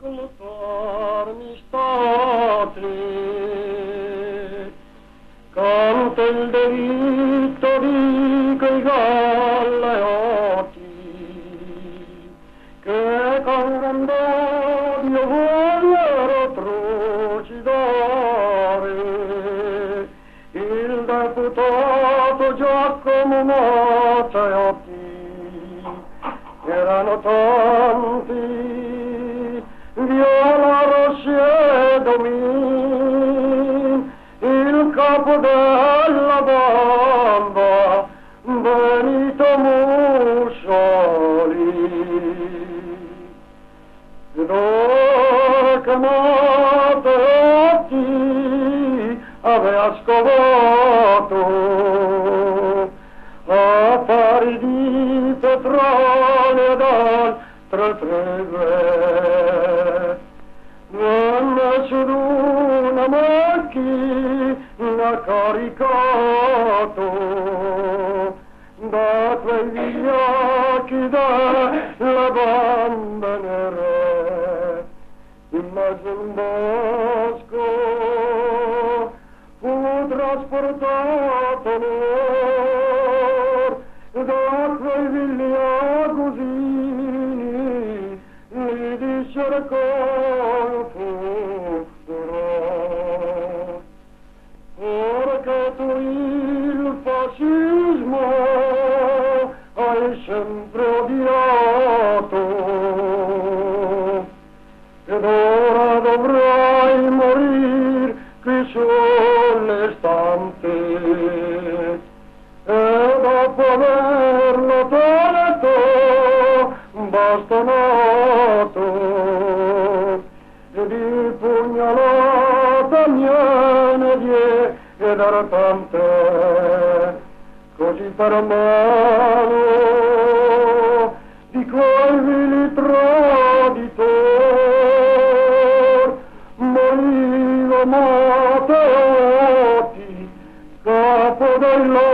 ascoltarmi state, canta il delitto di quei galleoti, che con grande odio vogliono trucidare il deputato Giacomo Matteotti. Erano tanti, Viola, Rossi e Domin, il capo della banda, Benito Mussolini. Ed ora che Matteotti aveva scovato affari di petrolio d'altre treghe, venne su d'una macchina caricato da quei vigliacchi della banda nere, in mezzo a un bosco fu trasportato da quei vigliacosini, li dissero con futuro. Perché tu il fascismo hai sempre odiato, ed ora dovrai morir qui sulle stampe, e dopo averlo tolto bastonato, e di pugnalata gliene diedero tante, così per mano di quei vili traditor moriva Matteotti, capo dei